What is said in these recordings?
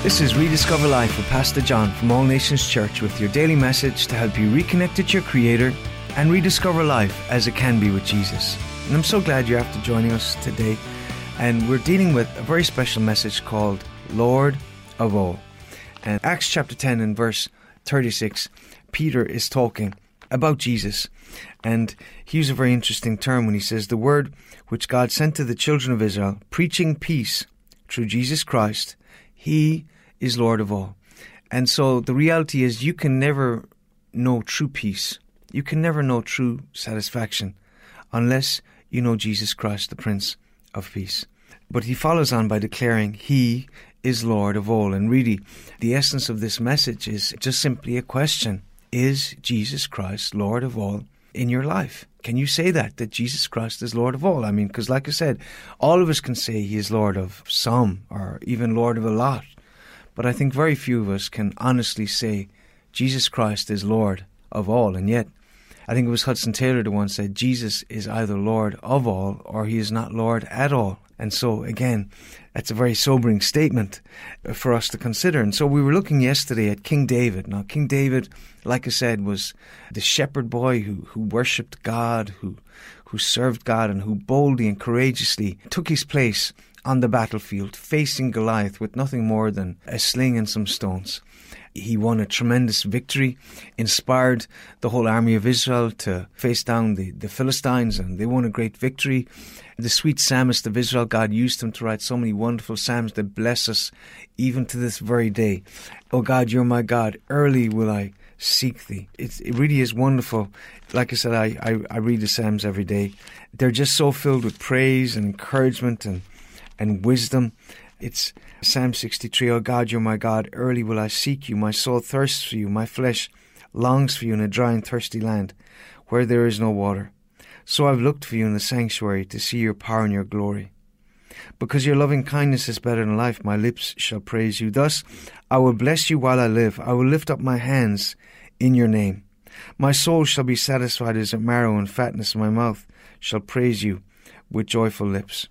This is Rediscover Life with Pastor John from All Nations Church with your daily message to help you reconnect with your Creator and rediscover life as it can be with Jesus. And I'm so glad you're after joining us today. And we're dealing with a very special message called Lord of All. And Acts chapter 10 and verse 36, Peter is talking about Jesus. And he used a very interesting term when he says, the word which God sent to the children of Israel, preaching peace through Jesus Christ, He is Lord of all. And so the reality is you can never know true peace. You can never know true satisfaction unless you know Jesus Christ, the Prince of Peace. But he follows on by declaring He is Lord of all. And really, the essence of this message is just simply a question. Is Jesus Christ Lord of all in your life? Can you say that Jesus Christ is Lord of all? I mean, because like I said, all of us can say He is Lord of some or even Lord of a lot. But I think very few of us can honestly say Jesus Christ is Lord of all. And yet, I think it was Hudson Taylor that once said, Jesus is either Lord of all or He is not Lord at all. And so, again, that's a very sobering statement for us to consider. And so we were looking yesterday at King David. Now, King David, like I said, was the shepherd boy who worshipped God, who served God, and who boldly and courageously took his place on the battlefield, facing Goliath with nothing more than a sling and some stones. He won a tremendous victory, inspired the whole army of Israel to face down the Philistines, and they won a great victory. The sweet psalmist of Israel, God used him to write so many wonderful psalms that bless us even to this very day. Oh God, You're my God, early will I seek Thee. It really is wonderful. Like I said, I read the psalms every day. They're just so filled with praise and encouragement and wisdom. It's Psalm 63, O God, You're my God, early will I seek You. My soul thirsts for You, my flesh longs for You in a dry and thirsty land, where there is no water. So I've looked for You in the sanctuary to see Your power and Your glory. Because Your loving kindness is better than life, my lips shall praise You. Thus I will bless You while I live. I will lift up my hands in Your name. My soul shall be satisfied as a marrow and fatness, and my mouth shall praise You with joyful lips.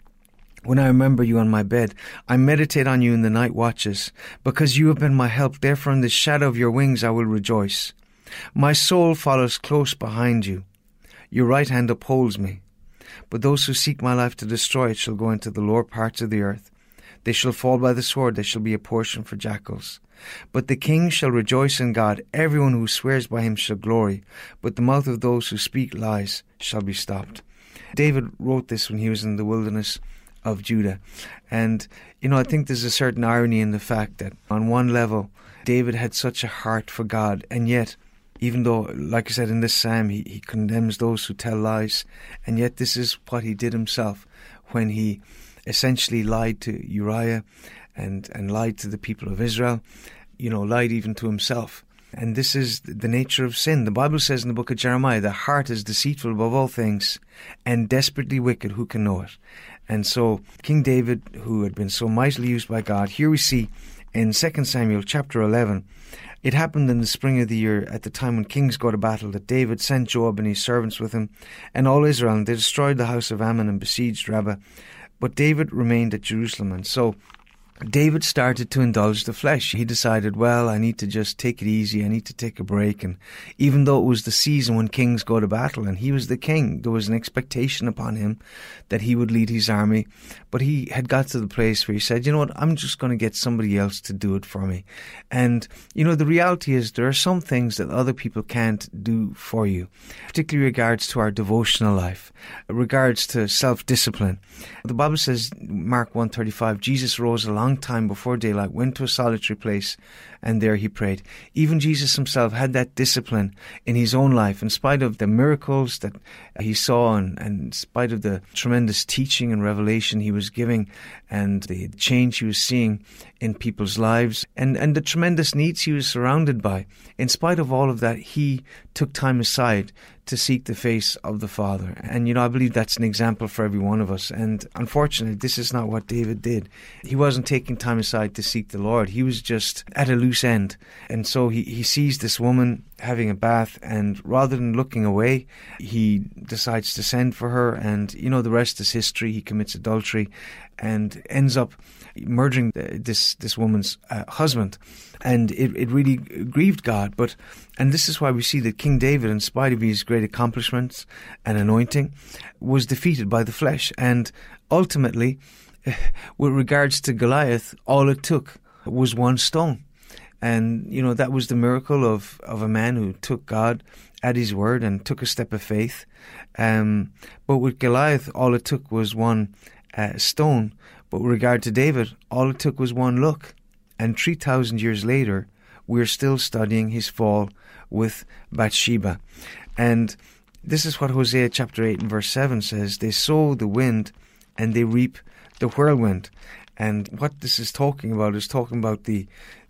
When I remember You on my bed, I meditate on You in the night watches. Because You have been my help, therefore in the shadow of Your wings I will rejoice. My soul follows close behind You. Your right hand upholds me. But those who seek my life to destroy it shall go into the lower parts of the earth. They shall fall by the sword, they shall be a portion for jackals. But the king shall rejoice in God. Everyone who swears by Him shall glory. But the mouth of those who speak lies shall be stopped. David wrote this when he was in the wilderness of Judah. And, I think there's a certain irony in the fact that on one level, David had such a heart for God, and yet, even though, like I said in this psalm, he condemns those who tell lies, and yet this is what he did himself when he essentially lied to Uriah and lied to the people of Israel, lied even to himself. And this is the nature of sin. The Bible says in the book of Jeremiah, the heart is deceitful above all things and desperately wicked, who can know it? And so King David, who had been so mightily used by God, here we see in 2 Samuel chapter 11, it happened in the spring of the year, at the time when kings go to battle, that David sent Joab and his servants with him and all Israel, and they destroyed the house of Ammon and besieged Rabbah. But David remained at Jerusalem. And so David started to indulge the flesh. He decided, well, I need to just take it easy. I need to take a break. And even though it was the season when kings go to battle and he was the king, there was an expectation upon him that he would lead his army. But he had got to the place where he said, you know what, I'm just going to get somebody else to do it for me. And, the reality is there are some things that other people can't do for you, particularly regards to our devotional life, regards to self-discipline. The Bible says, Mark 1:35, Jesus rose a long time before daylight, went to a solitary place, and there he prayed. Even Jesus himself had that discipline in his own life, in spite of the miracles that he saw, and in spite of the tremendous teaching and revelation he was giving, and the change he was seeing in people's lives, and the tremendous needs he was surrounded by. In spite of all of that, he took time aside to seek the face of the Father. And, I believe that's an example for every one of us. And unfortunately, this is not what David did. He wasn't taking time aside to seek the Lord. He was just at a loose end. And so he sees this woman having a bath, and rather than looking away, he decides to send for her, and the rest is history. He commits adultery and ends up murdering this woman's husband, and it really grieved God. And this is why we see that King David, in spite of his great accomplishments and anointing, was defeated by the flesh. And ultimately, with regards to Goliath, all it took was one stone. And, that was the miracle of a man who took God at his word and took a step of faith. But with Goliath, all it took was one stone. But with regard to David, all it took was one look. And 3,000 years later, we're still studying his fall with Bathsheba. And this is what Hosea chapter 8 and verse 7 says: they sow the wind and they reap the whirlwind. And what this is talking about the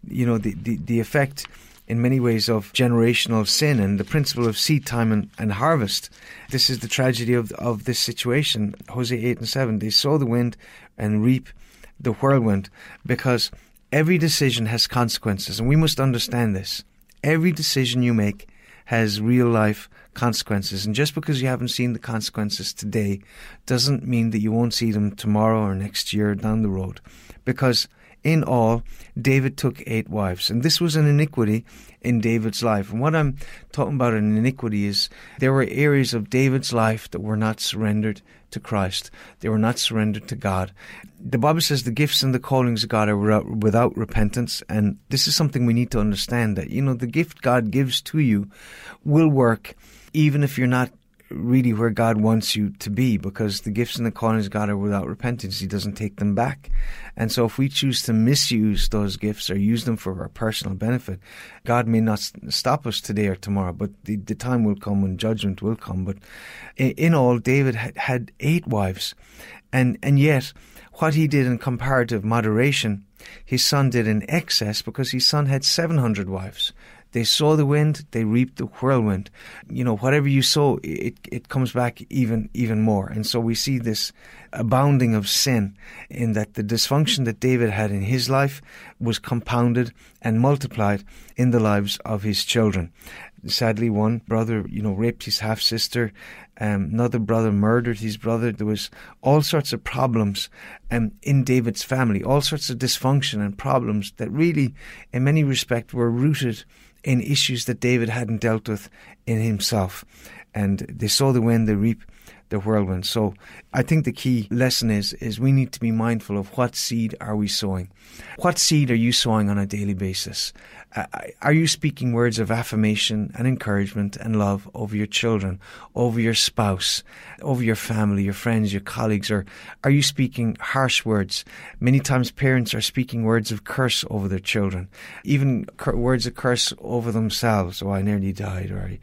effect in many ways of generational sin and the principle of seed time and harvest. This is the tragedy of this situation. Hosea 8 and 7, they sow the wind and reap the whirlwind, because every decision has consequences, and we must understand this. Every decision you make has real life consequences, and just because you haven't seen the consequences today doesn't mean that you won't see them tomorrow or next year down the road. Because in all, David took 8 wives, and this was an iniquity in David's life. And what I'm talking about an iniquity is there were areas of David's life that were not surrendered to Christ. They were not surrendered to God. The Bible says the gifts and the callings of God are without repentance, and this is something we need to understand, that the gift God gives to you will work even if you're not really where God wants you to be, because the gifts and the callings of God are without repentance. He doesn't take them back. And so if we choose to misuse those gifts or use them for our personal benefit, God may not stop us today or tomorrow, but the time will come when judgment will come. But in all, David had 8 wives, and yet what he did in comparative moderation, his son did in excess, because his son had 700 wives. They sow the wind, they reap the whirlwind. Whatever you sow, it comes back even more. And so we see this abounding of sin, in that the dysfunction that David had in his life was compounded and multiplied in the lives of his children. Sadly, one brother, raped his half-sister. Another brother murdered his brother. There was all sorts of problems in David's family, all sorts of dysfunction and problems that really, in many respects, were rooted in issues that David hadn't dealt with in himself. And they sow the wind, they reap the whirlwind. So I think the key lesson is we need to be mindful of what seed are we sowing. What seed are you sowing on a daily basis? Are you speaking words of affirmation and encouragement and love over your children, over your spouse, over your family, your friends, your colleagues? Or are you speaking harsh words? Many times parents are speaking words of curse over their children, even words of curse over themselves. Oh, I nearly died, or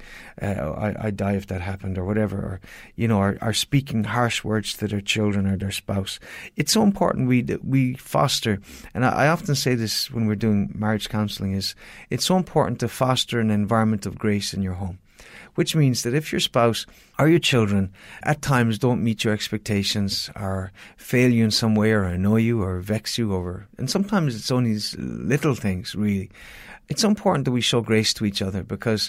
I'd die if that happened, or whatever. Or, are speaking harsh words to their children or their spouse. It's so important we foster, and I often say this when we're doing marriage counselling, is it's so important to foster an environment of grace in your home. Which means that if your spouse or your children at times don't meet your expectations, or fail you in some way, or annoy you, or vex you over, and sometimes it's only these little things really, it's important that we show grace to each other, because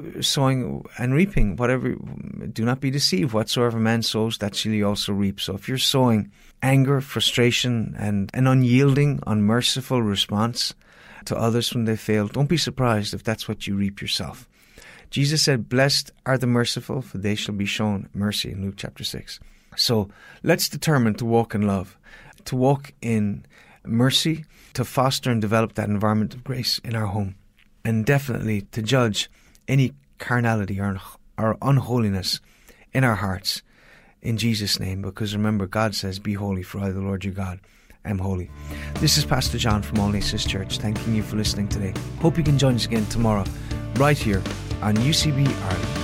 sowing and reaping, whatever, do not be deceived, whatsoever man sows, that shall he also reap. So if you're sowing anger, frustration, and an unyielding, unmerciful response to others when they fail, don't be surprised if that's what you reap yourself. Jesus said, blessed are the merciful, for they shall be shown mercy, in Luke chapter 6. So let's determine to walk in love, to walk in mercy, to foster and develop that environment of grace in our home, and definitely to judge any carnality or unholiness in our hearts, in Jesus' name. Because remember, God says, be holy, for I, the Lord your God, am holy. This is Pastor John from All Nations Church, thanking you for listening today. Hope you can join us again tomorrow, right here on UCB Ireland.